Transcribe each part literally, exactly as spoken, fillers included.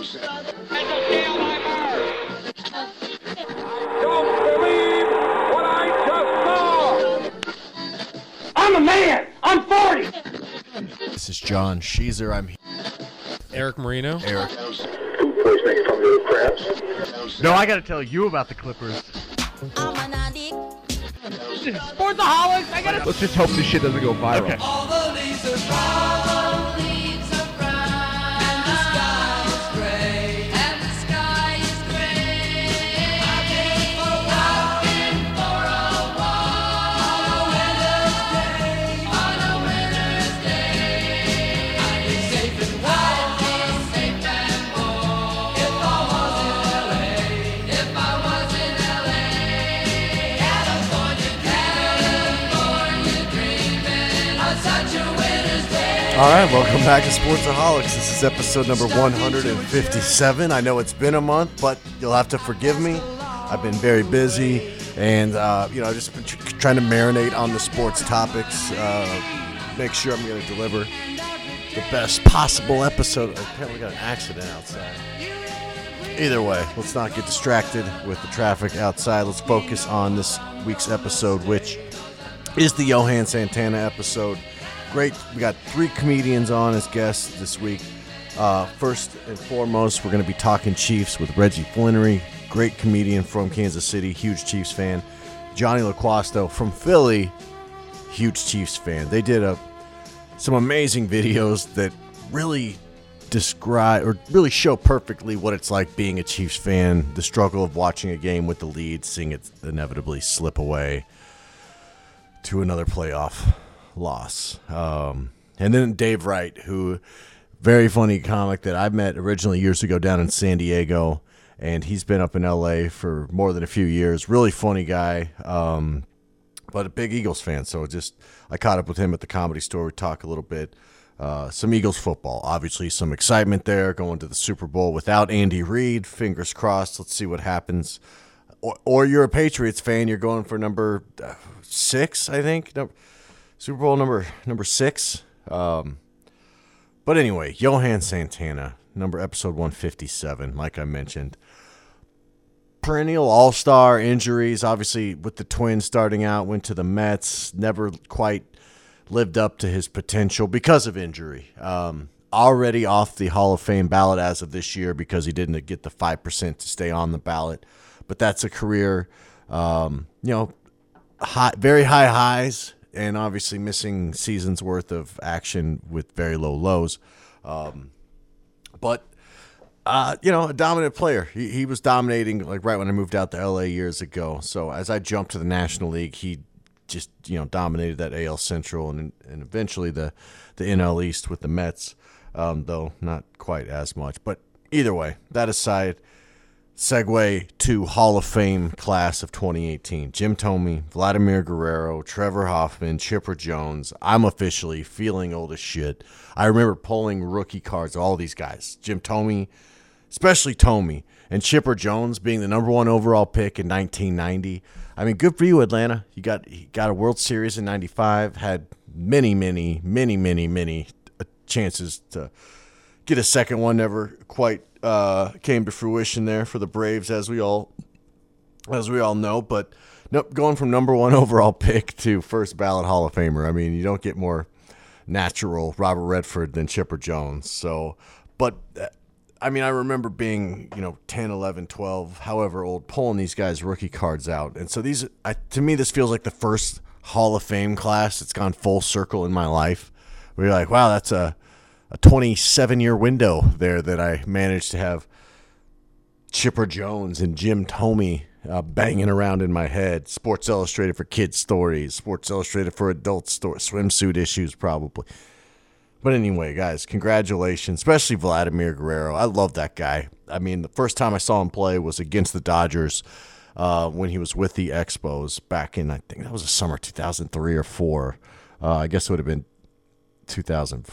Don't believe what I just saw. I'm a man. I'm forty. This is John Sheezer. I'm Eric Marino. Eric. No, I got to tell you about the Clippers. I'm an addict. Sportsaholics. I gotta. Let's just hope this shit doesn't go viral. Okay. All the leaves are brown. All the leaves are brown. And the sky is gray. And the sky is gray. I've been for a walk. I've been for a walk. On a winter's day. On a winter's day. I'd be safe and warm. I'd be safe and warm. If I was in L A. If I was in L A. California dreaming. On such a winter's day. All right, welcome back to Sportsaholics. This is episode number one hundred fifty-seven. I know it's been a month, but you'll have to forgive me. I've been very busy, and uh, you know, I've just been tr- trying to marinate on the sports topics. Uh, make sure I'm going to deliver the best possible episode. Apparently, we got an accident outside. Either way, let's not get distracted with the traffic outside. Let's focus on this week's episode, which is the Johan Santana episode. Great. We got three comedians on as guests this week. Uh, first and foremost, we're going to be talking Chiefs with Reggie Flinnery, great comedian from Kansas City, huge Chiefs fan. Johnny LaQuasto from Philly, huge Chiefs fan. They did a some amazing videos that really describe or really show perfectly what it's like being a Chiefs fan, the struggle of watching a game with the lead, seeing it inevitably slip away to another playoff loss. Um, and then Dave Wright, who, very funny comic that I met originally years ago down in San Diego, and he's been up in L A for more than a few years. Really funny guy, um, but a big Eagles fan. So just I caught up with him at the Comedy Store. We talked a little bit. Uh, some Eagles football. Obviously, some excitement there going to the Super Bowl without Andy Reid. Fingers crossed. Let's see what happens. Or, or you're a Patriots fan. You're going for number uh, six, I think. No, Super Bowl number number six. Um, but anyway, Johan Santana, number episode one fifty-seven, like I mentioned. Perennial all-star injuries. Obviously, with the Twins starting out, went to the Mets. Never quite lived up to his potential because of injury. Um, already off the Hall of Fame ballot as of this year because he didn't get the five percent to stay on the ballot. But that's a career, um, you know, high, very high highs and obviously missing seasons worth of action with very low lows. Um, but, uh, you know, a dominant player. He, he was dominating like right when I moved out to L A years ago. So as I jumped to the National League, he just, you know, dominated that A L Central and and eventually the, the N L East with the Mets, um, though not quite as much. But either way, that aside, segue to Hall of Fame class of twenty eighteen. Jim Thome, Vladimir Guerrero, Trevor Hoffman, Chipper Jones. I'm officially feeling old as shit. I remember pulling rookie cards, all these guys. Jim Thome, especially Thome, and Chipper Jones being the number one overall pick in nineteen ninety. I mean, good for you, Atlanta. You got you got a World Series in ninety-five, had many, many, many, many, many chances to get a second one. Never quite uh, came to fruition there for the Braves, as we all as we all know. But nope, going from number one overall pick to first ballot Hall of Famer. I mean, you don't get more natural Robert Redford than Chipper Jones. So, but I mean, I remember being, you know, ten, eleven, twelve, however old, pulling these guys' rookie cards out. And so these, I, to me, this feels like the first Hall of Fame class that's gone full circle in my life. Where you're like, wow, that's a, a twenty-seven-year window there that I managed to have Chipper Jones and Jim Thome uh, banging around in my head. Sports Illustrated for kids' stories, Sports Illustrated for adult stories, swimsuit issues probably. But anyway, guys, congratulations, especially Vladimir Guerrero. I love that guy. I mean, the first time I saw him play was against the Dodgers uh, when he was with the Expos back in, I think that was the summer two thousand three or four. Uh, I guess it would have been two thousand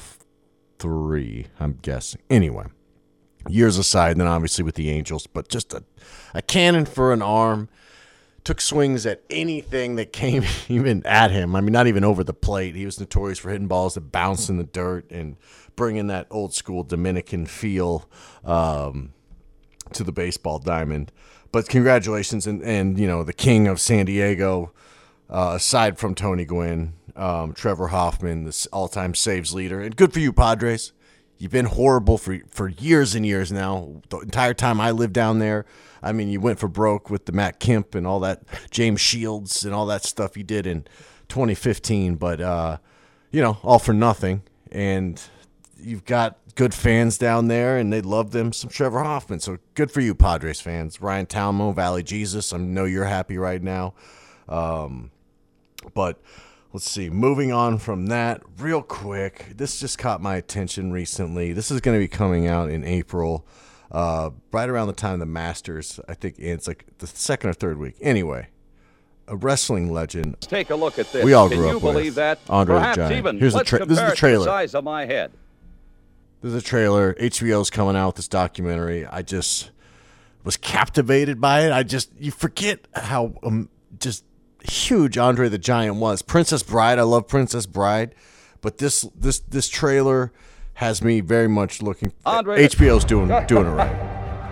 three, I'm guessing. Anyway, years aside, then obviously with the Angels, but just a, a cannon for an arm. took swings at anything that came even at him. I mean, not even over the plate. He was notorious for hitting balls that bounced in the dirt and bringing that old school Dominican feel um, to the baseball diamond. But congratulations, and, and you know, the king of San Diego, uh, aside from Tony Gwynn, um, Trevor Hoffman, this all-time saves leader. And good for you, Padres. You've been horrible for for years and years now. The entire time I lived down there, I mean, you went for broke with the Matt Kemp and all that, James Shields and all that stuff you did in twenty fifteen. But, uh, you know, all for nothing. And you've got good fans down there, and they love them some Trevor Hoffman. So good for you, Padres fans. Ryan Talmo, Valley Jesus, I know you're happy right now. Um, but let's see. Moving on from that real quick, this just caught my attention recently. This is going to be coming out in April, uh, right around the time of the Masters. I think it's like the second or third week. Anyway, a wrestling legend. Take a look at this. We all Can grew you up with believe that? Andre the Perhaps Giant. even, Here's the let's tra- this is the compare it to trailer. The size of my head. There's a trailer. H B O's coming out with this documentary. I just was captivated by it. I just, you forget how um, just huge Andre the Giant was. Princess Bride, I love Princess Bride, but this this this trailer has me very much looking. Andre H B O's doing doing it right.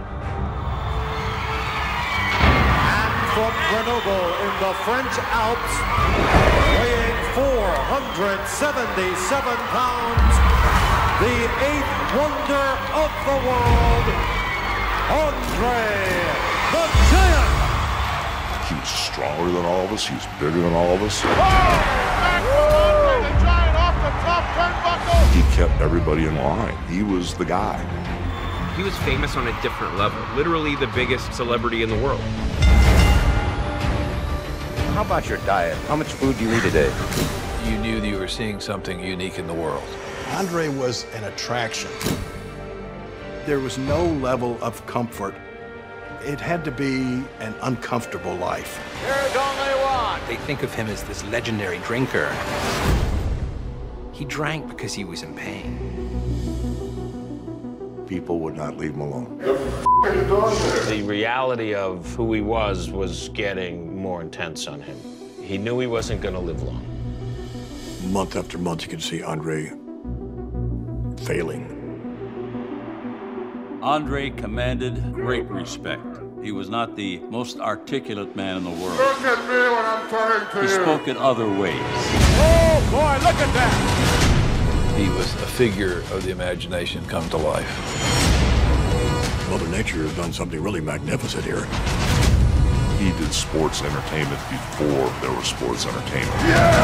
And from Grenoble in the French Alps, weighing four hundred seventy-seven pounds, the eighth wonder of the world, Andre the Giant. He was stronger than all of us. He was bigger than all of us. He kept everybody in line. He was the guy. He was famous on a different level, literally the biggest celebrity in the world. How about your diet? How much food do you eat a day? You knew that you were seeing something unique in the world. Andre was an attraction. There was no level of comfort. It had to be an uncomfortable life. There's only one. They think of him as this legendary drinker. He drank because he was in pain. People would not leave him alone. The reality of who he was was getting more intense on him. He knew he wasn't going to live long. Month after month, you could see Andre failing. Andre commanded great respect. He was not the most articulate man in the world. Look at me when I'm talking to He you. spoke in other ways. Oh, boy, look at that. He was a figure of the imagination come to life. Mother Nature has done something really magnificent here. He did sports entertainment before there was sports entertainment.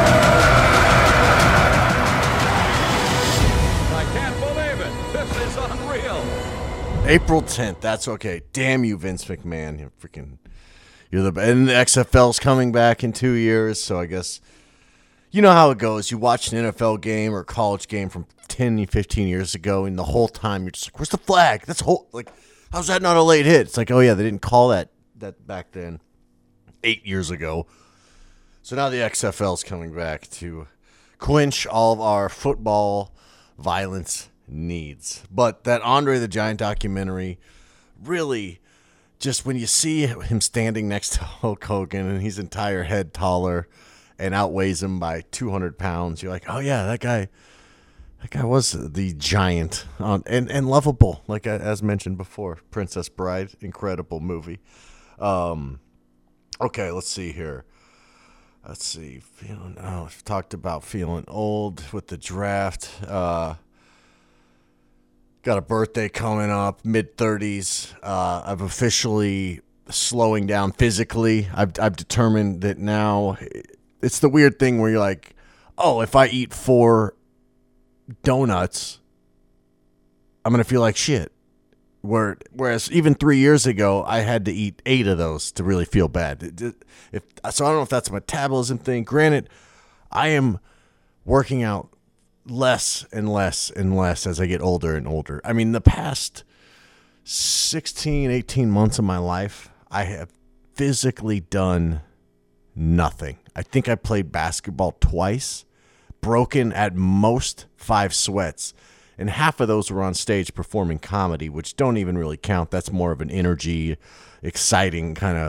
I can't believe it. This is unreal. April tenth. That's okay. Damn you, Vince McMahon. You're freaking. You're the and the X F L's coming back in two years. So I guess you know how it goes. You watch an N F L game or a college game from ten, fifteen years ago, and the whole time you're just like, "Where's the flag? That's a whole like, how's that not a late hit?" It's like, oh yeah, they didn't call that that back then, eight years ago. So now the X F L's coming back to quench all of our football violence needs. But that Andre the Giant documentary really, just when you see him standing next to Hulk Hogan and he's entire head taller and outweighs him by two hundred pounds, you're like, oh yeah, that guy that guy was the giant, um, and, and lovable, like I, as mentioned before. Princess Bride, incredible movie. Um, okay, let's see here. Let's see. Feeling, oh, I've talked about feeling old with the draft. Uh, Got a birthday coming up, mid thirties. Uh, I've officially slowing down physically. I've I've determined that now it's the weird thing where you're like, oh, if I eat four donuts, I'm gonna feel like shit. Where whereas even three years ago, I had to eat eight of those to really feel bad. If so, I don't know if that's a metabolism thing. Granted, I am working out less and less and less as I get older and older. I mean, the past sixteen, eighteen months of my life, I have physically done nothing. I think I played basketball twice, broken at most five sweats, and half of those were on stage performing comedy, which don't even really count. That's more of an energy, exciting kind of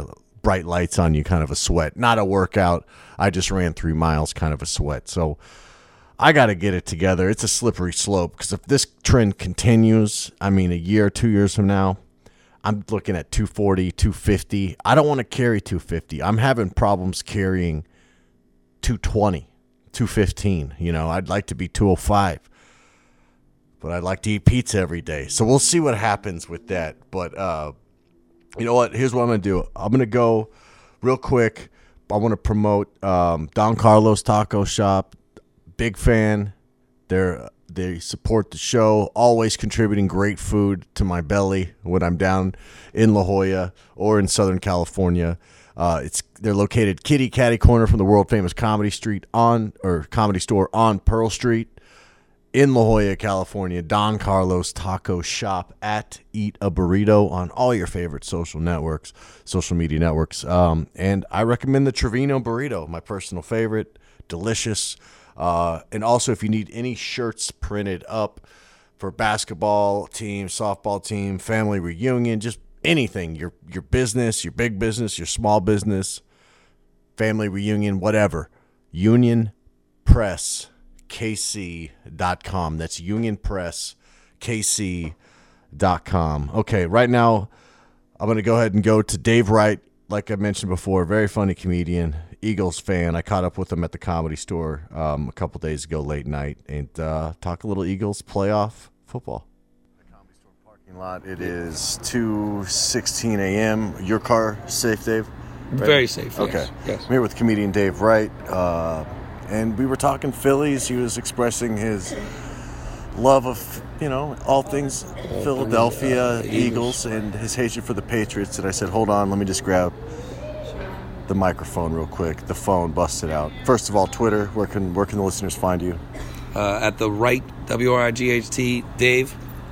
bright lights on you kind of a sweat. Not a workout. I just ran three miles kind of a sweat. So I got to get it together. It's a slippery slope because if this trend continues, I mean, a year, two years from now, I'm looking at two forty, two fifty. I don't want to carry two fifty. I'm having problems carrying two twenty, two fifteen. You know, I'd like to be two oh five. But I'd like to eat pizza every day. So we'll see what happens with that. But uh, you know what? Here's what I'm going to do. I'm going to go real quick. I want to promote um, Don Carlos Taco Shop. Big fan. They're, they support the show, always contributing great food to my belly when I'm down in La Jolla or in Southern California. Uh, it's they're located kitty catty corner from the world famous Comedy Street on or Comedy Store on Pearl Street. In La Jolla, California, Don Carlos Taco Shop at Eat a Burrito on all your favorite social networks, social media networks. Um, and I recommend the Trevino Burrito, my personal favorite, delicious. Uh, and also, if you need any shirts printed up for basketball team, softball team, family reunion, just anything, your your business, your big business, your small business, family reunion, whatever, Union Press. K C dot com. That's Union Press K C dot com. Okay, right now I'm going to go ahead and go to Dave Wright. Like I mentioned before, very funny comedian, Eagles fan. I caught up with him at the Comedy Store um, a couple days ago late night and uh, talk a little Eagles playoff football. The Comedy Store parking lot. It is two sixteen a.m. Your car safe, Dave? Right? Very safe, yes. Okay. Yes. I'm here with comedian Dave Wright. Uh, And we were talking Phillies. He was expressing his love of, you know, all things Philadelphia, uh, Eagles, and his hatred for the Patriots. And I said, hold on, let me just grab the microphone real quick. The phone busted out. First of all, Twitter, where can where can the listeners find you? Uh, at the Wright, W R I G H T, Dave.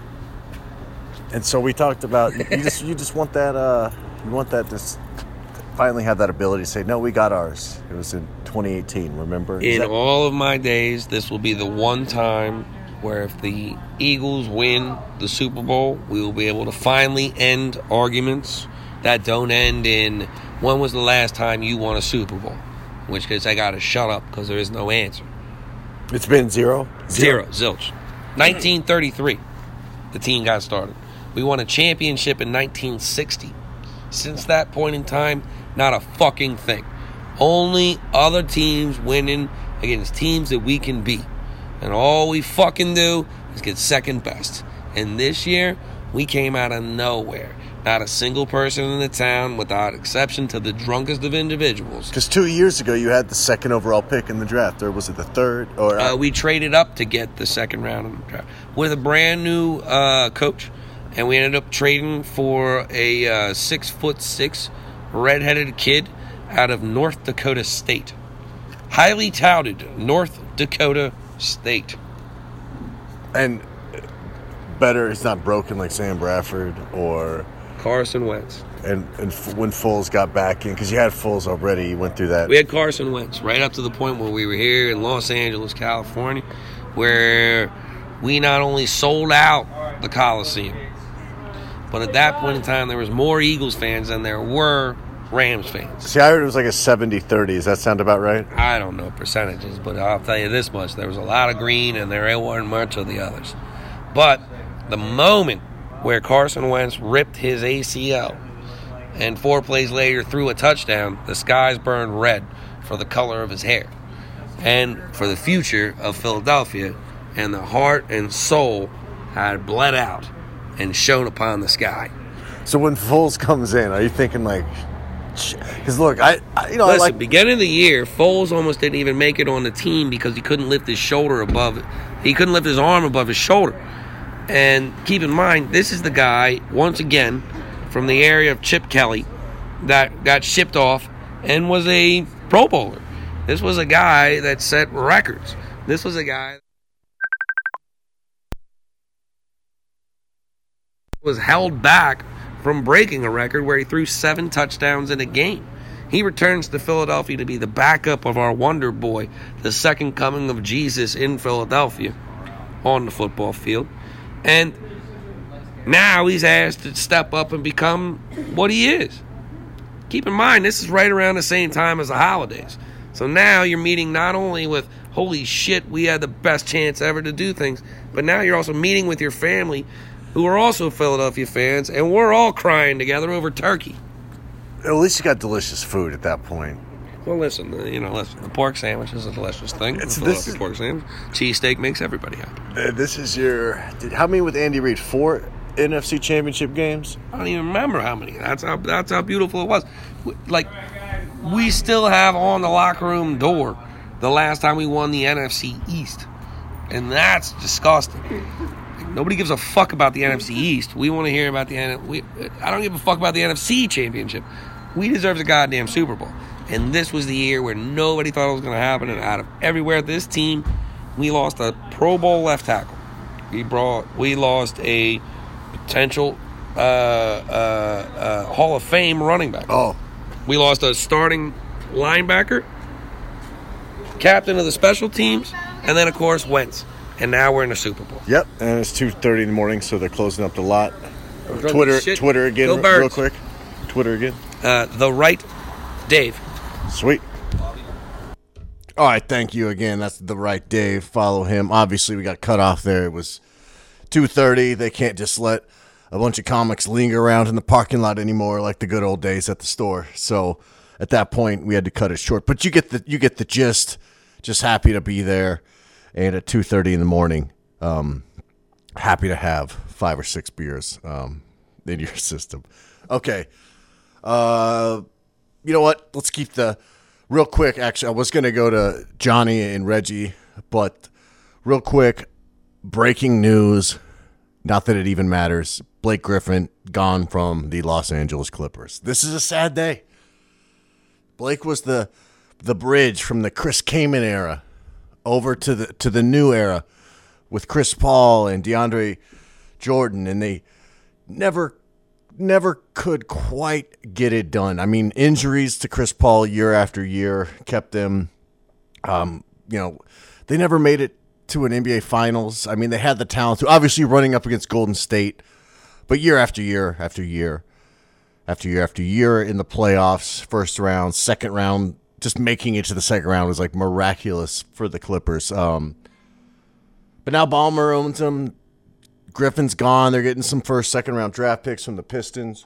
And so we talked about, you just you just want that, uh, you want that, just finally have that ability to say, no, we got ours. It was in twenty eighteen, remember? In that- all of my days, this will be the one time where if the Eagles win the Super Bowl, we will be able to finally end arguments that don't end in, when was the last time you won a Super Bowl? In which case I got to shut up because there is no answer. It's been zero? Zero. Zero. Zilch. nineteen thirty-three, the team got started. We won a championship in nineteen sixty. Since that point in time, not a fucking thing. Only other teams winning against teams that we can beat. And all we fucking do is get second best. And this year, we came out of nowhere. Not a single person in the town, without exception to the drunkest of individuals. Because two years ago, you had the second overall pick in the draft. Or was it the third? Or uh, we traded up to get the second round of the draft. With a brand new uh, coach. And we ended up trading for a uh, six foot six redheaded kid out of North Dakota State. Highly touted North Dakota State. And better, it's not broken like Sam Bradford or Carson Wentz. And and f- when Foles got back in, because you had Foles already, you went through that. We had Carson Wentz right up to the point where we were here in Los Angeles, California, where we not only sold out the Coliseum, but at that point in time, there was more Eagles fans than there were Rams fans. See, I heard it was like a seventy thirty. Does that sound about right? I don't know percentages, but I'll tell you this much. There was a lot of green, and there weren't much of the others. But the moment where Carson Wentz ripped his A C L and four plays later threw a touchdown, the skies burned red for the color of his hair and for the future of Philadelphia, and the heart and soul had bled out and shone upon the sky. So when Foles comes in, are you thinking like, because look, I, I you know, Listen, I like beginning of the year, Foles almost didn't even make it on the team because he couldn't lift his shoulder above it. He couldn't lift his arm above his shoulder. And keep in mind, this is the guy, once again, from the area of Chip Kelly, that got shipped off and was a Pro Bowler. This was a guy that set records. This was a guy that was held back from breaking a record where he threw seven touchdowns in a game. He returns to Philadelphia to be the backup of our wonder boy, the second coming of Jesus in Philadelphia on the football field. And now he's asked to step up and become what he is. Keep in mind, this is right around the same time as the holidays. So now you're meeting not only with, holy shit, we had the best chance ever to do things, but now you're also meeting with your family who are also Philadelphia fans, and we're all crying together over turkey. At least you got delicious food at that point. Well, listen, uh, you know, listen, the pork sandwich is a delicious thing. It's- The this is- pork sandwich. Cheesesteak makes everybody happy. Uh, this is your... Did, how many with Andy Reid? Four N F C Championship games? I don't even remember how many. That's how that's how beautiful it was. Like, we still have on the locker room door the last time we won the N F C East. And that's disgusting. Like, nobody gives a fuck about the N F C East. We want to hear about the N we I don't give a fuck about the N F C Championship. We deserve the goddamn Super Bowl. And this was the year where nobody thought it was going to happen. And out of everywhere, this team, we lost a Pro Bowl left tackle. We brought, we lost a potential uh, uh, uh, Hall of Fame running back. Oh. We lost a starting linebacker, captain of the special teams, and then, of course, Wentz. And now we're in the Super Bowl. Yep, and it's two thirty in the morning, so they're closing up the lot. Drunk Twitter, as shit. Twitter again, Go r- Birds. real quick. Twitter again. Uh, the right Dave. Sweet. All right, thank you again. That's the right Dave. Follow him. Obviously, we got cut off there. It was two thirty. They can't just let a bunch of comics linger around in the parking lot anymore like the good old days at the store. So at that point, we had to cut it short. But you get the you get the gist. Just happy to be there. And at two thirty in the morning, um, happy to have five or six beers um, in your system. Okay. Uh, you know what? Let's keep the real quick. Actually, I was going to go to Johnny and Reggie, but real quick, breaking news. Not that it even matters. Blake Griffin gone from the Los Angeles Clippers. This is a sad day. Blake was the the bridge from the Chris Kaman era over to the to the new era with Chris Paul and DeAndre Jordan, and they never never could quite get it done. I mean, injuries to Chris Paul year after year kept them, um, you know, they never made it to an N B A Finals. I mean, they had the talent to, obviously running up against Golden State, but year after year after year after year after year in the playoffs, first round, second round, just making it to the second round was like miraculous for the Clippers. Um, but now Ballmer owns them. Griffin's gone. They're getting some first, second round draft picks from the Pistons.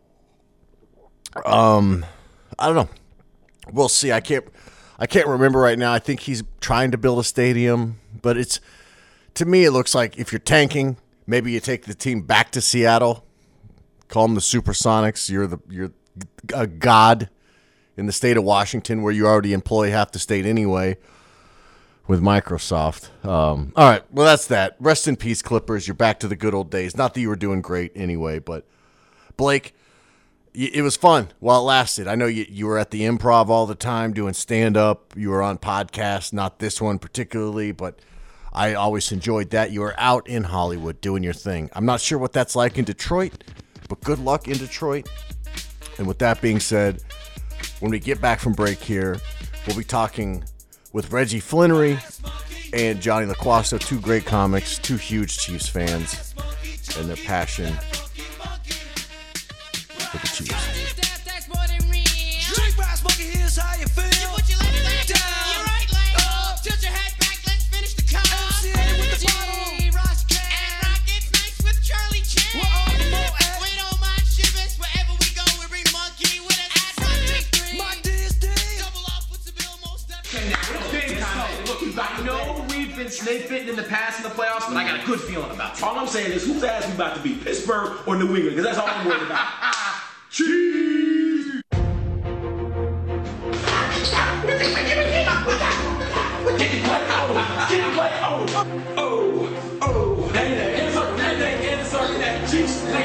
Um, I don't know. We'll see. I can't. I can't remember right now. I think he's trying to build a stadium, but it's to me it looks like if you're tanking, maybe you take the team back to Seattle, call them the Supersonics. You're the you're a god in the state of Washington, where you already employ half the state anyway with Microsoft. Um, all right, well, that's that. Rest in peace, Clippers. You're back to the good old days. Not that you were doing great anyway, but Blake, y- it was fun while it lasted. I know you, you were at the Improv all the time doing stand-up. You were on podcasts, not this one particularly, but I always enjoyed that. You were out in Hollywood doing your thing. I'm not sure what that's like in Detroit, but good luck in Detroit. And with that being said, when we get back from break here, we'll be talking with Reggie Flinnery and Johnny LaQuasto, two great comics, two huge Chiefs fans, and their passion for the Chiefs. I know we've been snake bitten in the past in the playoffs, but I got a good feeling about it. All I'm saying is, whose ass we about to beat, Pittsburgh or New England? Because that's all I'm worried about. Cheese! Get the play out! Get the play out! Oh! Oh! Nay, nay, insert, nay, nay, insert, nay, Chiefs, nay,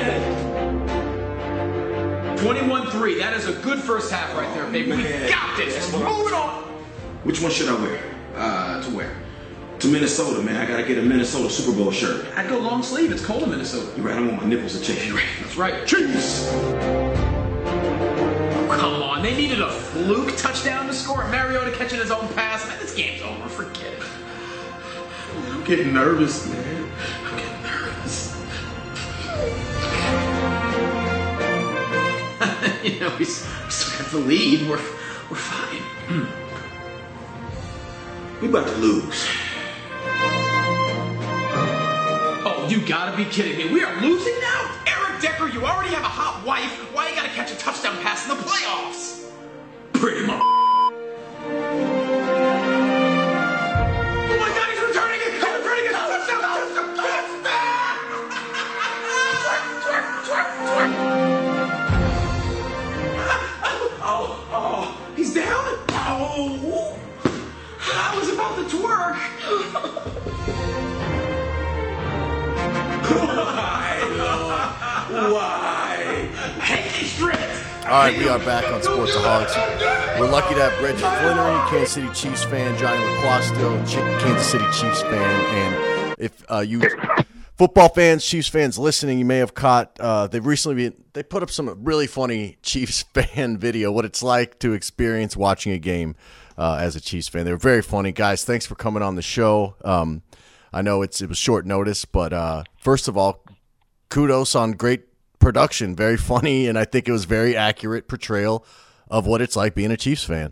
nay. twenty-one three. That is a good first half right there, baby. We got this. Moving on. Which one should I wear? Uh, to where? To Minnesota, man. I gotta get a Minnesota Super Bowl shirt. I'd go long sleeve. It's cold in Minnesota. You're right. I want my nipples to change. You're right. That's right. Chiefs! Oh, come on. They needed a fluke touchdown to score. Mariota catching his own pass. Man, this game's over. Forget it. I'm getting nervous, man. I'm getting nervous. You know, we still got the lead. We're we're fine. Hmm. We about to lose. Oh, you gotta be kidding me. We are losing now? Eric Decker, you already have a hot wife. Why you gotta catch a touchdown pass in the playoffs? Pretty much. Oh my God, he's returning it! He's returning it! Touchdown! Touchdown! Touchdown! Oh, oh, he's down? Oh, I was about to twerk. Why? Why? I hate these strips. All right, we are back on Sportsaholics. We're lucky to have Reggie Flinnery, Kansas City Chiefs fan, Johnny LaQuasto, Ch- Kansas City Chiefs fan, and if uh, you football fans, Chiefs fans listening, you may have caught uh, they've recently been they put up some really funny Chiefs fan video, what it's like to experience watching a game uh, as a Chiefs fan. They were very funny, guys. Thanks for coming on the show. Um, I know it's it was short notice, but uh, first of all, kudos on great production, very funny, and I think it was very accurate portrayal of what it's like being a Chiefs fan.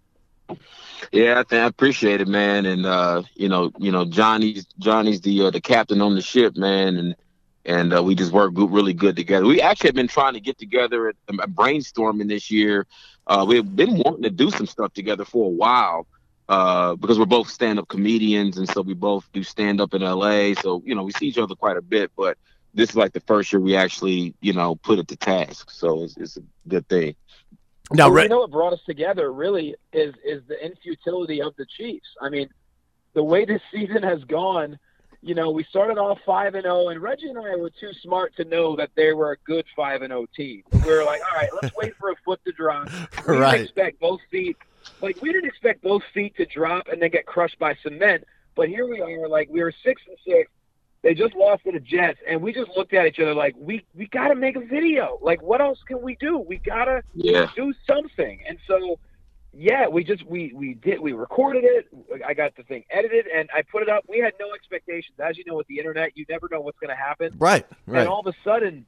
Yeah, I, think I appreciate it, man. And uh, you know, you know, Johnny's Johnny's the uh, the captain on the ship, man, and and uh, we just work good, really good together. We actually have been trying to get together at uh, brainstorming this year. Uh, we've been wanting to do some stuff together for a while uh, because we're both stand-up comedians, and so we both do stand-up in L A. So you know, we see each other quite a bit, but this is like the first year we actually, you know, put it to task. So it's, it's a good thing. Now, well, you know what brought us together really is is the infutility of the Chiefs. I mean, the way this season has gone, you know, we started off five and zero, and Reggie and I were too smart to know that they were a good five and zero team. We were like, all right, let's wait for a foot to drop. We Right. didn't expect both feet, like we didn't expect both feet to drop and then get crushed by cement. But here we are, like we were six and six. They just lost to the Jets, and we just looked at each other like, we, we got to make a video. Like, what else can we do? We got to Yeah. do something. And so, yeah, we just we, we did. We recorded it. I got the thing edited, and I put it up. We had no expectations. As you know, with the internet, you never know what's going to happen. Right, right. And all of a sudden,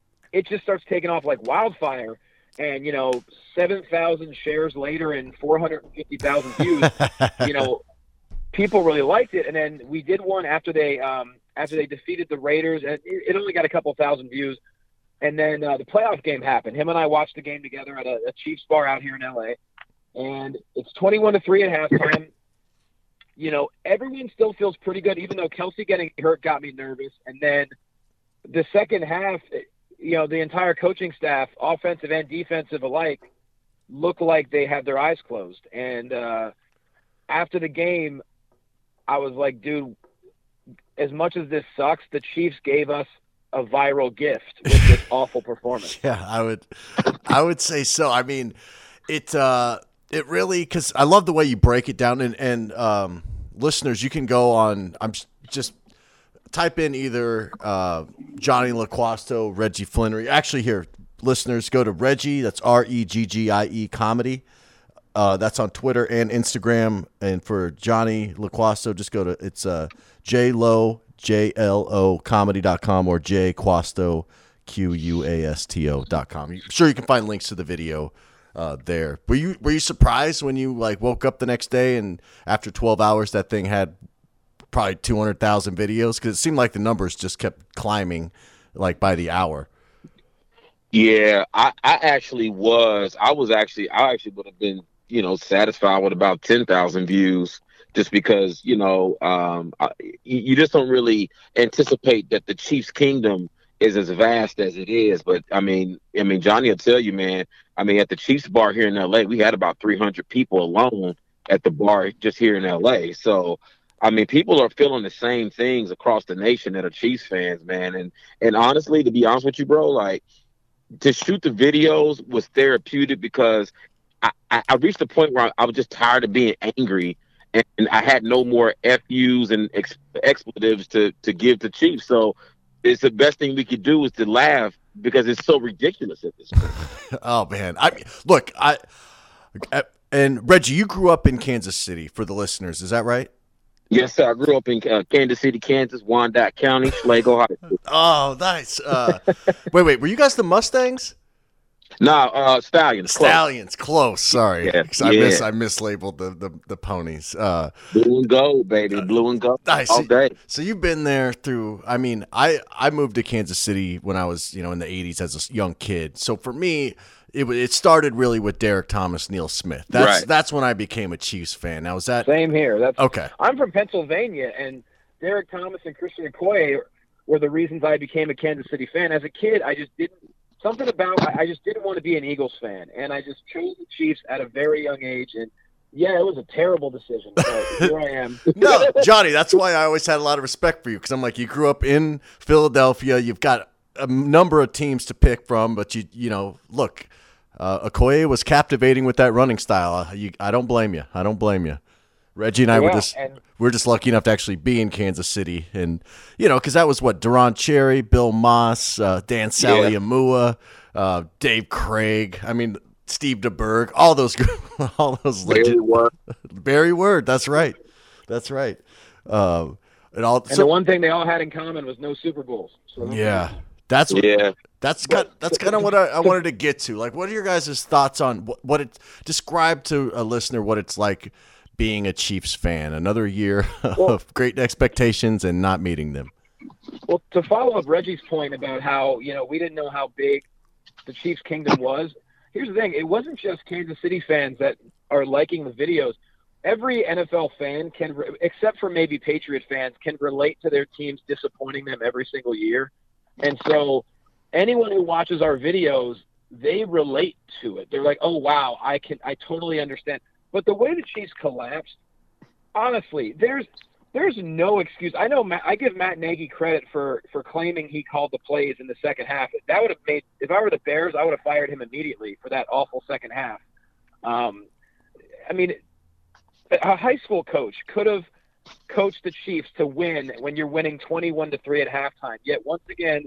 it just starts taking off like wildfire. And, you know, seven thousand shares later and four hundred fifty thousand views, you know, people really liked it. And then we did one after they um, – after they defeated the Raiders, and it only got a couple thousand views. And then uh, the playoff game happened. Him and I watched the game together at a, a Chiefs bar out here in L A, and it's twenty-one to three at halftime. You know, everyone still feels pretty good, even though Kelsey getting hurt got me nervous. And then the second half, you know, the entire coaching staff, offensive and defensive alike, looked like they had their eyes closed. And uh, after the game, I was like, dude, as much as this sucks, the Chiefs gave us a viral gift with this awful performance. Yeah, I would, I would say so. I mean, it, uh, it really, because I love the way you break it down, and and um, listeners, you can go on. I'm just type in either uh, Johnny LaQuasto, Reggie Flinnery. Actually, here, listeners, go to Reggie. That's R E G G I E comedy. Uh, that's on Twitter and Instagram. And for Johnny LaQuasto, just go to it's uh, J L O J L O comedy dot com or J Quasto Q U A S T O dot com. I'm sure you can find links to the video uh, there. Were you were you surprised when you like woke up the next day and after twelve hours that thing had probably two hundred thousand videos? Because it seemed like the numbers just kept climbing like by the hour. Yeah, I, I actually was. I was actually, I actually would have been, you know, satisfied with about ten thousand views, just because, you know, um, I, you just don't really anticipate that the Chiefs kingdom is as vast as it is. But I mean, I mean, Johnny will tell you, man, I mean, at the Chiefs bar here in L A, we had about three hundred people alone at the bar just here in L A. So, I mean, people are feeling the same things across the nation that are Chiefs fans, man. And, and honestly, to be honest with you, bro, like, to shoot the videos was therapeutic because I, I, I reached a point where I, I was just tired of being angry, and, and I had no more F Us and ex, expletives to, to give to Chiefs. So it's the best thing we could do is to laugh because it's so ridiculous at this point. Oh, man. I Look, I and Reggie, you grew up in Kansas City, for the listeners. Is that right? Yes, sir. I grew up in uh, Kansas City, Kansas, Wyandotte County, Schlegel High School. Oh, nice. Uh, wait, wait. Were you guys the Mustangs? No, uh, Stallions. close. Stallions, close. Sorry, Yeah, 'Cause I mis yeah. I mislabeled the the, the ponies. Uh, Blue and gold, baby. Blue and gold I all see. day. So you've been there through. I mean, I I moved to Kansas City when I was you know in the eighties as a young kid. So for me, it wa- it started really with Derek Thomas, Neil Smith. That's Right. that's when I became a Chiefs fan. Now is that Same here. That's okay? I'm from Pennsylvania, and Derek Thomas and Christian Okoye were the reasons I became a Kansas City fan. As a kid, I just didn't something about I I just didn't want to be an Eagles fan, and I just chose the Chiefs at a very young age. And yeah, it was a terrible decision, but here I am. No, Johnny, that's why I always had a lot of respect for you because I'm like, you grew up in Philadelphia. You've got a number of teams to pick from, but you, you know, look, uh, Okoye was captivating with that running style. Uh, you, I don't blame you. I don't blame you. Reggie and I were Yeah, just and- we're just lucky enough to actually be in Kansas City, and you know, because that was what Duron Cherry, Bill Moss, uh, Dan Sally Yeah. Amua, uh, Dave Craig. I mean, Steve DeBerg, all those, all those Barry legend- Word. Barry Word. That's right. That's right. Um, and all. And so- the one thing they all had in common was no Super Bowls. So yeah, that's what, Yeah. That's kind. That's kind of what I, I wanted to get to. Like, what are your guys' thoughts on what, what it? Describe to a listener what it's like being a Chiefs fan. Another year of great expectations and not meeting them. Well, to follow up Reggie's point about how, you know, we didn't know how big the Chiefs kingdom was. Here's the thing. It wasn't just Kansas City fans that are liking the videos. Every N F L fan can, re- except for maybe Patriot fans, can relate to their teams disappointing them every single year. And so anyone who watches our videos, they relate to it. They're like, oh, wow, I can, I totally understand. But the way the Chiefs collapsed, honestly, there's there's no excuse. I know Matt, I give Matt Nagy credit for for claiming he called the plays in the second half. That would have made if I were the Bears, I would have fired him immediately for that awful second half. Um, I mean, a high school coach could have coached the Chiefs to win when you're winning twenty-one to three at halftime. Yet once again,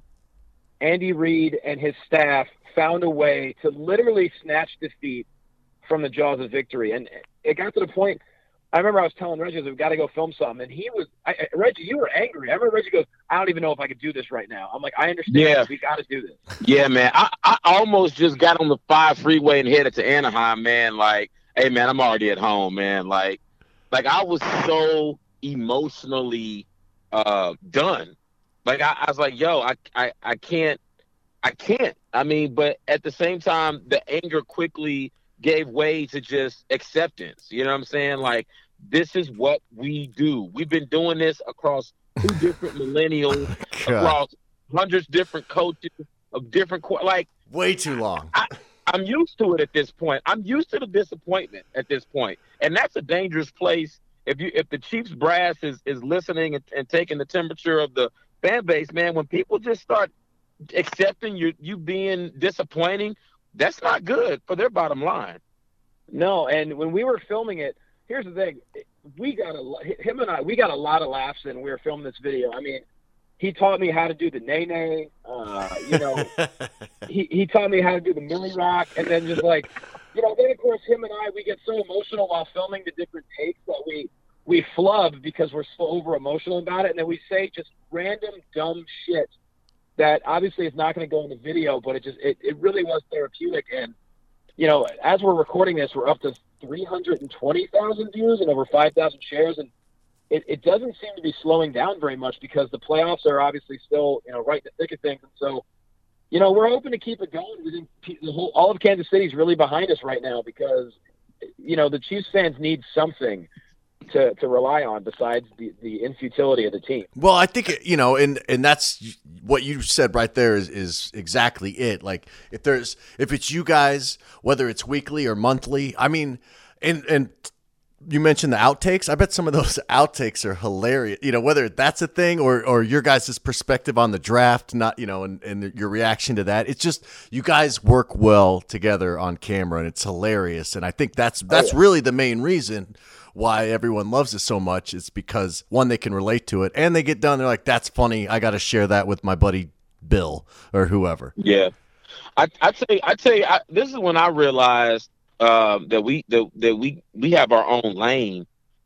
Andy Reid and his staff found a way to literally snatch defeat from the jaws of victory. And it got to the point, I remember I was telling Reggie, we've got to go film something. And he was, I, I- Reggie, you were angry. I remember Reggie goes, I don't even know if I could do this right now. I'm like, I understand. Yeah. We got to do this. Yeah, man. I, I almost just got on the five freeway and headed to Anaheim, man. Like, hey, man, I'm already at home, man. Like, like I was so emotionally uh, done. Like, I, I was like, yo, I, I, I can't, I can't. I mean, but at the same time, the anger quickly gave way to just acceptance. You know what I'm saying? Like, this is what we do. We've been doing this across two different millennials, God. across hundreds of different coaches of different, qu- like, Way too long. I, I'm used to it at this point. I'm used to the disappointment at this point. And that's a dangerous place. If you, if the Chiefs brass is, is listening and, and taking the temperature of the fan base, man, when people just start accepting you, you being disappointing, that's not good for their bottom line. No, and when we were filming it, here's the thing: we got a lo- him and I, we got a lot of laughs, and we were filming this video. I mean, he taught me how to do the nay nay. Uh, you know, he he taught me how to do the Millie Rock, and then just like, you know, then of course him and I, we get so emotional while filming the different takes that we we flub because we're so over emotional about it, and then we say just random dumb shit that obviously is not going to go in the video, but it just it, it really was therapeutic. And you know, as we're recording this, we're up to three hundred twenty thousand views and over five thousand shares, and it, it doesn't seem to be slowing down very much because the playoffs are obviously still, you know, right in the thick of things. And so, you know, we're hoping to keep it going. We think the whole, all of Kansas City is really behind us right now because, you know, the Chiefs fans need something to, to rely on besides the, the infutility of the team. Well, I think you know, and and that's what you said right there is is exactly it. Like if there's if it's you guys, whether it's weekly or monthly, I mean, and and you mentioned the outtakes. I bet some of those outtakes are hilarious. You know, whether that's a thing or or your guys' perspective on the draft, not you know, and and your reaction to that. It's just you guys work well together on camera, and it's hilarious. And I think that's that's Oh, yeah. really the main reason why everyone loves it so much. Is because one, they can relate to it, and they get done. They're like, "That's funny. I got to share that with my buddy Bill or whoever." Yeah, I I tell you, I tell you, I, this is when I realized um, that we that, that we we have our own lane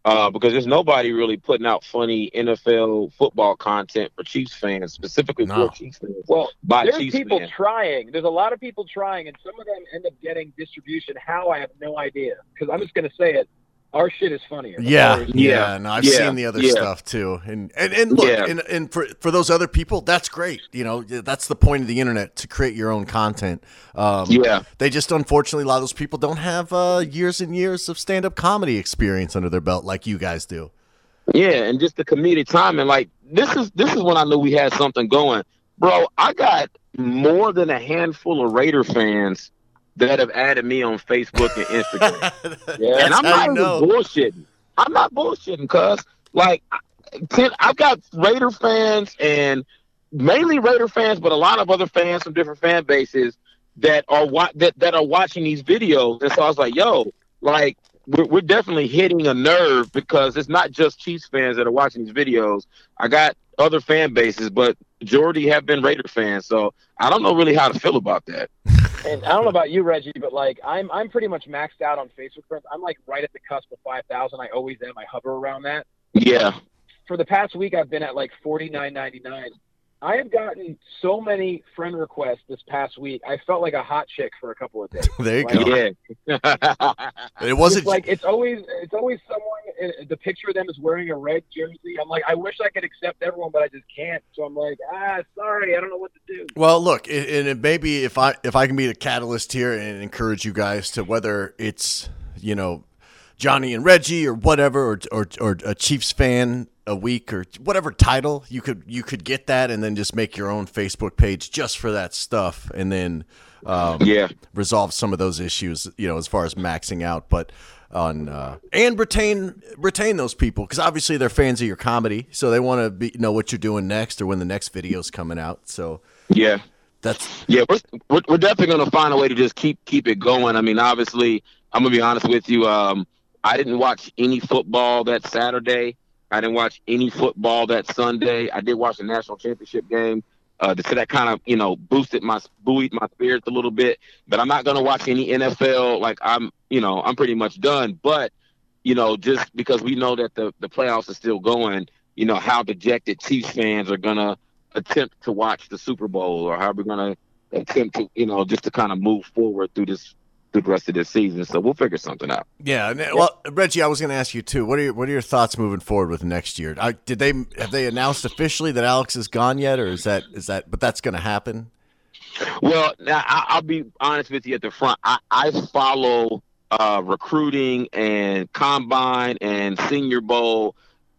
uh, because there's nobody really putting out funny N F L football content for Chiefs fans, specifically No. for Chiefs fans. Well, by there's Chiefs people fans. trying. There's a lot of people trying, and some of them end up getting distribution. How, I have no idea. Because I'm just going to say it. Our shit is funnier. Yeah, That's all yeah, Yeah, no, I've yeah, seen the other yeah. stuff too, and and, and look, Yeah. and, and for for those other people, that's great. You know, that's the point of the internet, to create your own content. Um, Yeah. they just unfortunately a lot of those people don't have uh, years and years of stand up comedy experience under their belt like you guys do. Yeah, and just the comedic timing. Like this is this is when I knew we had something going, bro. I got more than a handful of Raider fans that have added me on Facebook and Instagram. Yeah, and I'm how not you even know. bullshitting. I'm not bullshitting, cuz like ten, I've got Raider fans and mainly Raider fans, but a lot of other fans from different fan bases that are wa- that that are watching these videos. And so I was like, yo, like we're, we're definitely hitting a nerve, because it's not just Chiefs fans that are watching these videos. I got other fan bases, but majority have been Raider fans. So I don't know really how to feel about that. And I don't know about you, Reggie, but like I'm I'm pretty much maxed out on Facebook friends. I'm like right at the cusp of five thousand. I always am. I hover around that. Yeah. For the past week, I've been at like forty-nine ninety-nine. I have gotten so many friend requests this past week. I felt like a hot chick for a couple of days. There you Like, go. Yeah. It wasn't It's like it's always it's always someone. uh, The picture of them is wearing a red jersey. I'm like, I wish I could accept everyone, but I just can't. So I'm like, ah, sorry, I don't know what to do. Well, look, and and it maybe if I if I can be the catalyst here and encourage you guys to, whether it's, you know, Johnny and Reggie or whatever, or or, or a Chiefs fan a week, or whatever title, you could you could get that and then just make your own Facebook page just for that stuff, and then um, Yeah. resolve some of those issues, you know, as far as maxing out, but on uh, and retain retain those people, because obviously they're fans of your comedy, so they want to be know what you're doing next or when the next video's coming out. So Yeah. that's Yeah, we're, we're, we're definitely going to find a way to just keep keep it going. I mean, obviously, I'm going to be honest with you. Um, I didn't watch any football that Saturday. I didn't watch any football that Sunday. I did watch the national championship game. Uh, so that kind of, you know, boosted my buoyed my spirits a little bit. But I'm not going to watch any N F L. Like I'm, you know, I'm pretty much done. But, you know, just because we know that the, the playoffs are still going, you know, how dejected Chiefs fans are going to attempt to watch the Super Bowl, or how we're going to attempt to, you know, just to kind of move forward through this, through the rest of this season. So we'll figure something out. Yeah, and, well, Reggie, I was going to ask you too. What are your, what are your thoughts moving forward with next year? I, did they have they announced officially that Alex is gone yet, or is that is that? But that's going to happen. Well, now I, I'll be honest with you at the front. I, I follow uh, recruiting and combine and Senior Bowl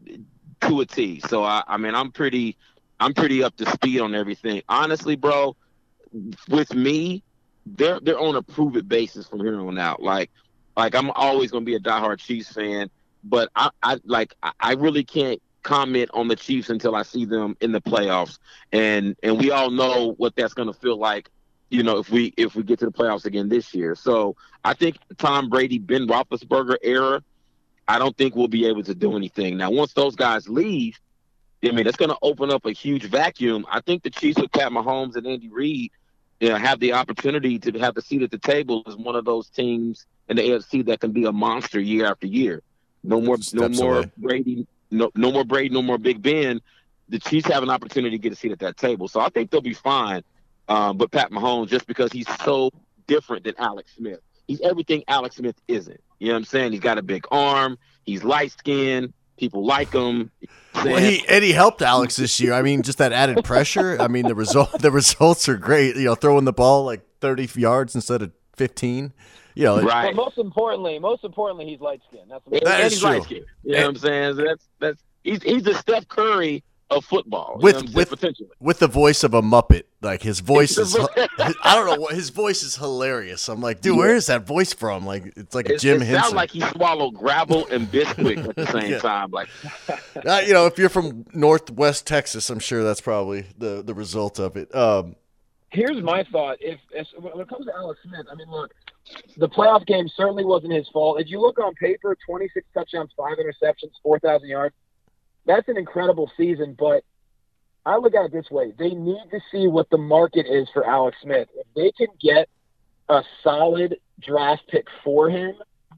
to a T. So I, I mean, I'm pretty, I'm pretty up to speed on everything. Honestly, bro, with me, they're they're on a prove it basis from here on out. Like, like I'm always gonna be a diehard Chiefs fan, but I, I like I, I really can't comment on the Chiefs until I see them in the playoffs, and and we all know what that's gonna feel like, you know, if we if we get to the playoffs again this year. So I think Tom Brady, Ben Roethlisberger era, I don't think we'll be able to do anything. Now, once those guys leave, I mean, it's gonna open up a huge vacuum. I think the Chiefs with Pat Mahomes and Andy Reid, you know, have the opportunity to have the seat at the table as one of those teams in the A F C that can be a monster year after year. No more, no Steps more away. Brady, no, no more Brady, no more Big Ben. The Chiefs have an opportunity to get a seat at that table, so I think they'll be fine. Um, but Pat Mahomes, just because he's so different than Alex Smith, he's everything Alex Smith isn't. You know what I'm saying? He's got a big arm. He's light skinned. People like him. Well, he and he helped Alex this year. I mean, just that added pressure. I mean, the result the results are great. You know, throwing the ball like thirty yards instead of fifteen. You know, But most importantly, most importantly, he's light skinned. That's what That and is he's true. light-skinned. You know what I'm saying? So that's that's he's he's the Steph Curry of football. You know with what I'm saying? with potentially. with the voice of a Muppet. Like his voice is, I don't know what his voice is hilarious. I'm like, dude, where is that voice from? Like, it's like a It, Jim it Henson. sounds like he swallowed gravel and biscuit at the same Yeah. time. Like, Uh, you know, if you're from Northwest Texas, I'm sure that's probably the the result of it. Um, Here's my thought. If, if when it comes to Alex Smith, I mean, look, the playoff game certainly wasn't his fault. If you look on paper, twenty-six touchdowns, five interceptions, four thousand yards, that's an incredible season. But I look at it this way: they need to see what the market is for Alex Smith. If they can get a solid draft pick for him,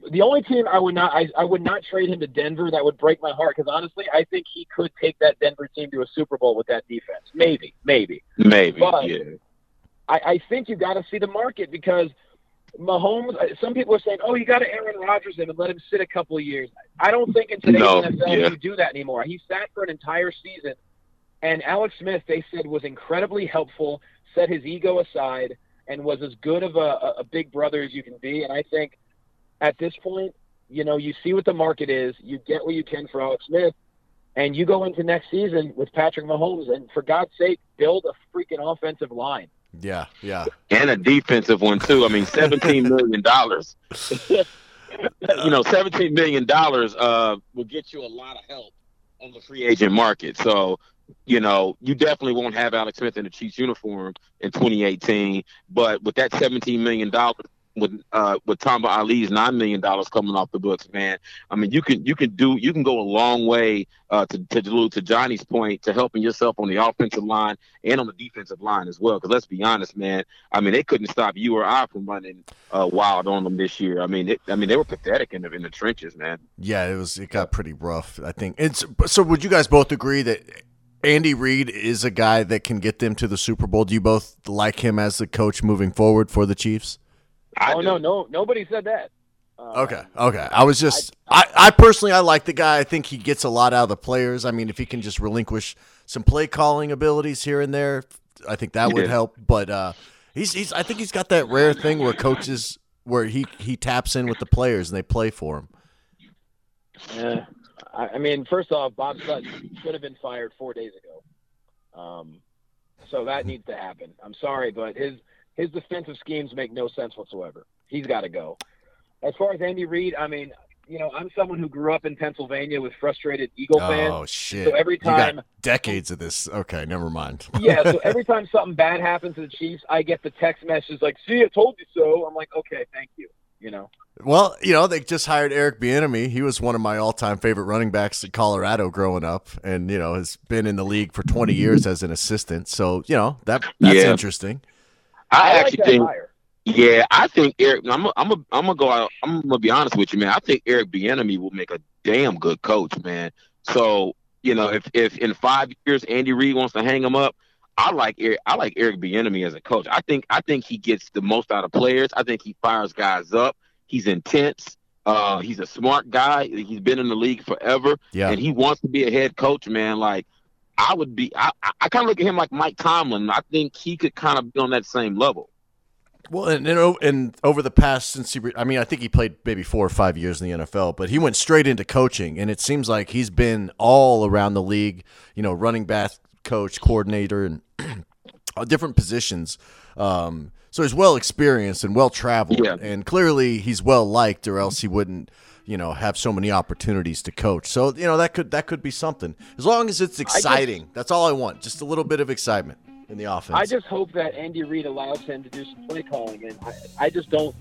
the only team I would not I, I would not trade him to Denver. That would break my heart because honestly, I think he could take that Denver team to a Super Bowl with that defense. Maybe, maybe, maybe. But yeah. I, I think you got to see the market because Mahomes. Some people are saying, "Oh, you got to Aaron Rodgers him and let him sit a couple of years." I don't think in today's No, N F L yeah. you do that anymore. He sat for an entire season, and Alex Smith, they said, was incredibly helpful. Set his ego aside and was as good of a, a big brother as you can be. And I think at this point, you know, you see what the market is. You get what you can for Alex Smith, and you go into next season with Patrick Mahomes. And for God's sake, build a freaking offensive line. Yeah, yeah. And a defensive one, too. I mean, seventeen million dollars. You know, seventeen million dollars uh, will get you a lot of help on the free agent market. So, you know, you definitely won't have Alex Smith in the Chiefs uniform in twenty eighteen. But with that seventeen million dollars, with uh, with Tamba Ali's nine million dollars coming off the books, man, I mean, you can you can do you can go a long way uh, to to to Johnny's point to helping yourself on the offensive line and on the defensive line as well. Because let's be honest, man, I mean, they couldn't stop you or I from running uh, wild on them this year. I mean, it, I mean, they were pathetic in the in the trenches, man. Yeah, it was. It got pretty rough. I think. It's so. Would you guys both agree that Andy Reid is a guy that can get them to the Super Bowl? Do you both like him as the coach moving forward for the Chiefs? I oh do. no, no, nobody said that. Uh, Okay, okay. I was just, I, I personally, I like the guy. I think he gets a lot out of the players. I mean, if he can just relinquish some play calling abilities here and there, I think that would Yeah. help. But uh, he's, he's, I think he's got that rare thing where coaches, where he, he taps in with the players and they play for him. Yeah, I, I mean, first off, Bob Sutton should have been fired four days ago. Um, so that needs to happen. I'm sorry, but his his defensive schemes make no sense whatsoever. He's got to go. As far as Andy Reid, I mean, you know, I'm someone who grew up in Pennsylvania with frustrated Eagle fans. Oh shit! So every You got time, decades of this. Okay, never mind. yeah, so every time something bad happens to the Chiefs, I get the text messages like, "See, I told you so." I'm like, "Okay, thank you." You know. Well, you know, they just hired Eric Bieniemy. He was one of my all-time favorite running backs in Colorado growing up, and you know has been in the league for twenty years as an assistant. So you know that that's Yeah. interesting. I, I like actually that think, hire. yeah, I think Eric. I'm, a, I'm, a, I'm gonna go out. I'm gonna be honest with you, man. I think Eric Bieniemy will make a damn good coach, man. So you know, if if in five years Andy Reid wants to hang him up, I like Eric. I like Eric Bieniemy as a coach. I think I think he gets the most out of players. I think he fires guys up. He's intense. Uh, he's a smart guy. He's been in the league forever, Yeah. and he wants to be a head coach, man. Like. I would be. I, I kind of look at him like Mike Tomlin. I think he could kind of be on that same level. Well, and and, o- and over the past since he, re- I mean, I think he played maybe four or five years in the N F L, but he went straight into coaching, and it seems like he's been all around the league. You know, running back coach, coordinator, and different positions. Um, so he's well experienced and well traveled, Yeah. and clearly he's well liked, or else he wouldn't, you know, have so many opportunities to coach. So you know that could that could be something as long as it's exciting. That's all I want, just a little bit of excitement in the offense. I just hope that Andy Reid allows him to do some play calling, and I, I just don't.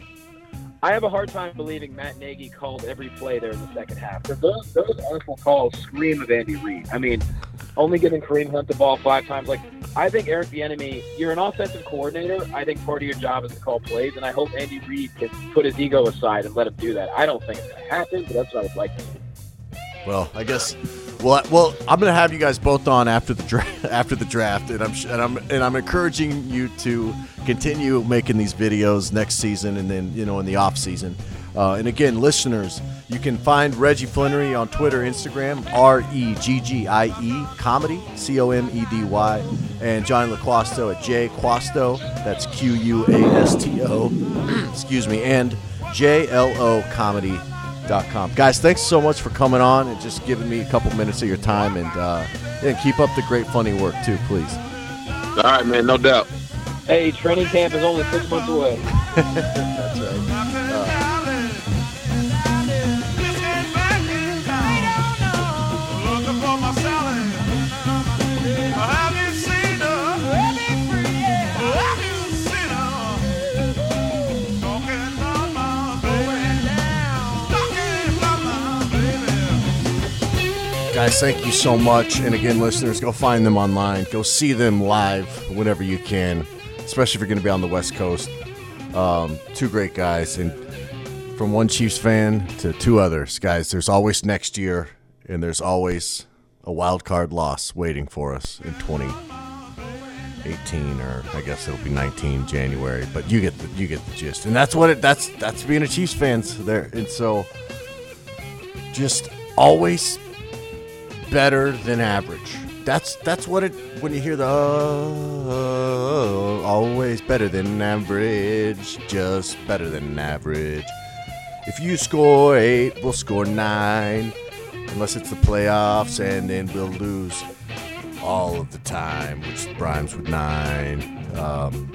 I have a hard time believing Matt Nagy called every play there in the second half. Because those those awful calls scream of Andy Reid. I mean, only giving Kareem Hunt the ball five times. Like, I think Eric Bieniemy, you're an offensive coordinator. I think part of your job is to call plays, and I hope Andy Reid can put his ego aside and let him do that. I don't think it's going to happen, but that's what I would like to see. Well, I guess. Well, I- well, I'm going to have you guys both on after the draft. After the draft, and I'm sh- and I'm and I'm encouraging you to continue making these videos next season, and then you know in the off season. Uh, and again, listeners, you can find Reggie Flannery on Twitter, Instagram, R E G G I E comedy, C O M E D Y, and Johnny LaQuasto at J Quasto. That's Q U A S T O. Excuse me, and J L O comedy. Dot com. Guys, thanks so much for coming on and just giving me a couple minutes of your time, and uh, and keep up the great funny work too, please. All right, man, no doubt. Hey, training camp is only six months away. That's right. Uh, Guys, thank you so much. And again, listeners, go find them online. Go see them live whenever you can, especially if you're going to be on the West Coast. Um, two great guys. And from one Chiefs fan to two others. Guys, there's always next year, and there's always a wild card loss waiting for us in twenty eighteen, or I guess it'll be nineteen January. But you get the you get the gist, and that's what it. That's that's being a Chiefs fans there, and so just always better than average. That's that's what it. When you hear the uh, always better than average, just better than average. If you score eight, we'll score nine, unless it's the playoffs, and then we'll lose all of the time, which rhymes with nine. Um,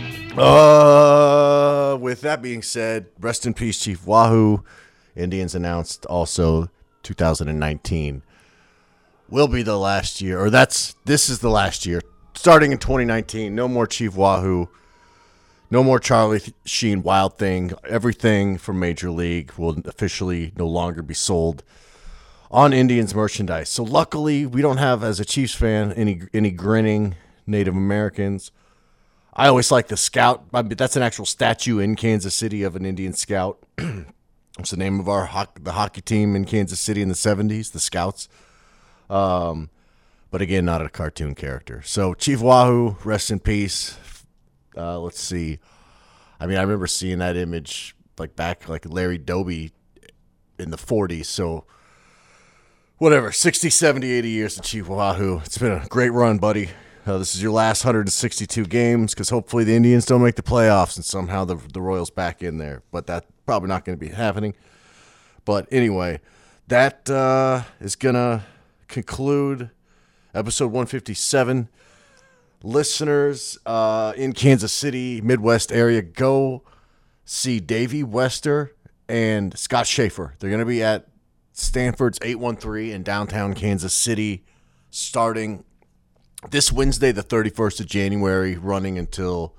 uh, with that being said, rest in peace, Chief Wahoo. Indians announced also two thousand nineteen will be the last year, or that's this is the last year. Starting in twenty nineteen, no more Chief Wahoo, no more Charlie Sheen Wild Thing. Everything from Major League will officially no longer be sold on Indians merchandise. So luckily, we don't have, as a Chiefs fan, any any grinning Native Americans. I always like the Scout. I mean, that's an actual statue in Kansas City of an Indian Scout. It's the name of our ho- the hockey team in Kansas City in the seventies, the Scouts. Um, but again, not a cartoon character. So Chief Wahoo, rest in peace. Uh, let's see. I mean, I remember seeing that image like back like Larry Doby in the forties. So whatever, sixty, seventy, eighty years of Chief Wahoo. It's been a great run, buddy. Uh, this is your last one hundred sixty-two games, because hopefully the Indians don't make the playoffs and somehow the the Royals back in there. But that's probably not going to be happening. But anyway, that uh, is going to conclude episode one fifty-seven. Listeners uh, in Kansas City, Midwest area, go see Davey Wester and Scott Schaefer. They're going to be at Stanford's eight one three in downtown Kansas City starting this Wednesday, the thirty-first of January, running until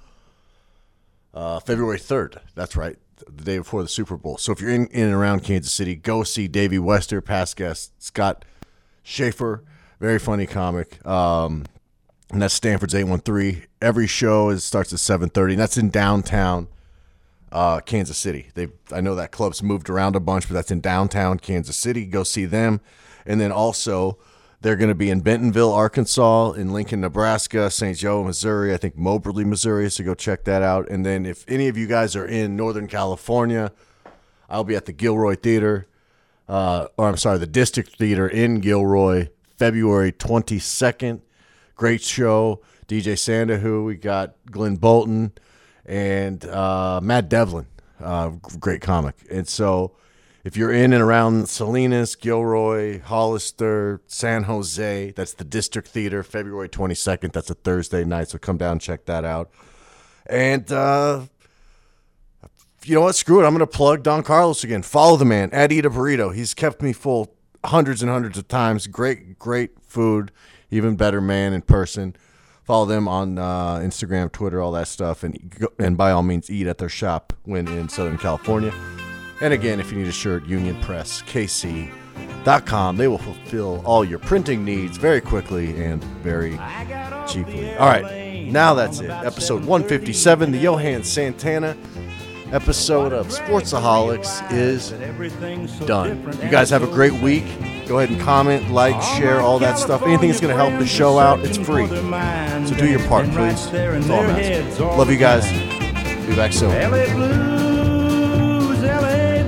uh, February third. That's right, the day before the Super Bowl. So if you're in, in and around Kansas City, go see Davey Wester, past guest Scott Schaefer, very funny comic. Um, and that's Stanford's eight one three. Every show is starts at seven thirty, and that's in downtown uh, Kansas City. They, I know that club's moved around a bunch, but that's in downtown Kansas City. Go see them. And then also, they're going to be in Bentonville, Arkansas, in Lincoln, Nebraska, Saint Joe, Missouri, I think Moberly, Missouri, so go check that out. And then if any of you guys are in Northern California, I'll be at the Gilroy Theater, uh, or I'm sorry, the District Theater in Gilroy, February twenty-second. Great show. D J Sandahu, we got Glenn Bolton, and uh, Matt Devlin, uh, great comic. And so if you're in and around Salinas, Gilroy, Hollister, San Jose, that's the District Theater, February twenty-second. That's a Thursday night, so come down and check that out. And uh, you know what? Screw it. I'm going to plug Don Carlos again. Follow the man at Eat a Burrito. He's kept me full hundreds and hundreds of times. Great, great food. Even better man in person. Follow them on uh, Instagram, Twitter, all that stuff. And, and by all means, eat at their shop when in Southern California. And again, if you need a shirt, Union Press K C dot com. They will fulfill all your printing needs very quickly and very cheaply. All right, now that's it. Episode one fifty-seven, the Johan Santana episode of Sportsaholics is done. You guys have a great week. Go ahead and comment, like, share, all that stuff. Anything that's going to help the show out, it's free. So do your part, please. That's all I'm asking. Love you guys. Be back soon. L A Blues, L A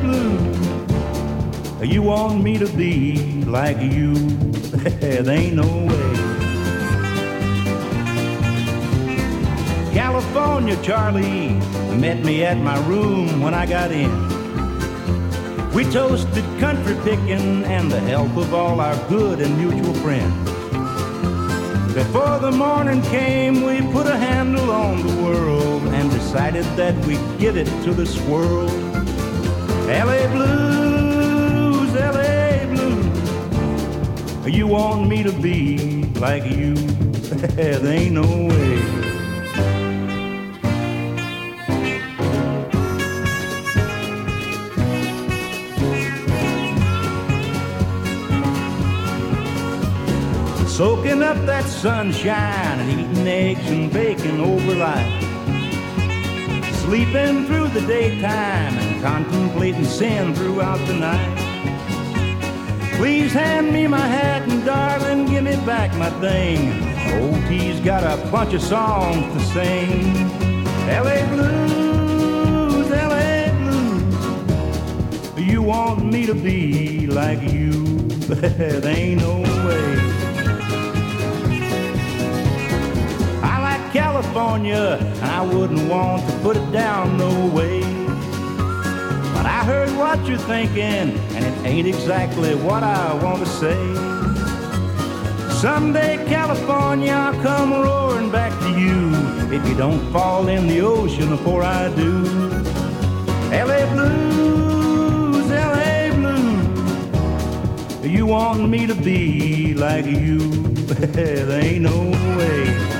Blues. You want me to be like you? There ain't no way. California Charlie met me at my room when I got in. We toasted country picking and the health of all our good and mutual friends. Before the morning came, we put a handle on the world and decided that we'd give it to the swirl. L A Blues, L A Blues. You want me to be like you? There ain't no way. Soaking up that sunshine and eating eggs and bacon over life. sleeping through the daytime and contemplating sin throughout the night. Please hand me my hat and darling, give me back my thing. Old T's got a bunch of songs to sing. L A blues, L A blues. You want me to be like you? There ain't no way. I like California, and I wouldn't want to put it down no way. But I heard what you're thinking, and it ain't exactly what I want to say. Someday, California, I'll come roaring back to you if you don't fall in the ocean before I do. L A blues, L A blues. You want me to be like you? There ain't no way.